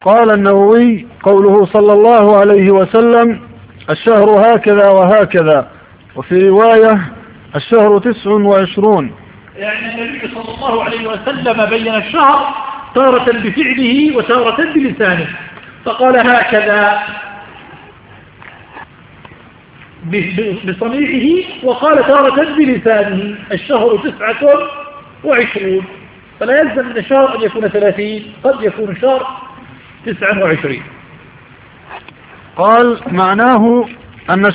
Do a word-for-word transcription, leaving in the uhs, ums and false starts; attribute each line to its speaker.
Speaker 1: قال النووي: قوله صلى الله عليه وسلم: الشهر هكذا وهكذا، وفي رواية: الشهر تسع وعشرون.
Speaker 2: يعني النبي صلى الله عليه وسلم بين الشهر تارة بفعله وتارة بلسانه، فقال هكذا بصنيعه، وقال تارة بلسانه: الشهر تسعة وعشرون. فلا يلزم من الشهر أن يكون ثلاثين، قد يكون الشهر تسعة وعشرين.
Speaker 1: قال: معناه أن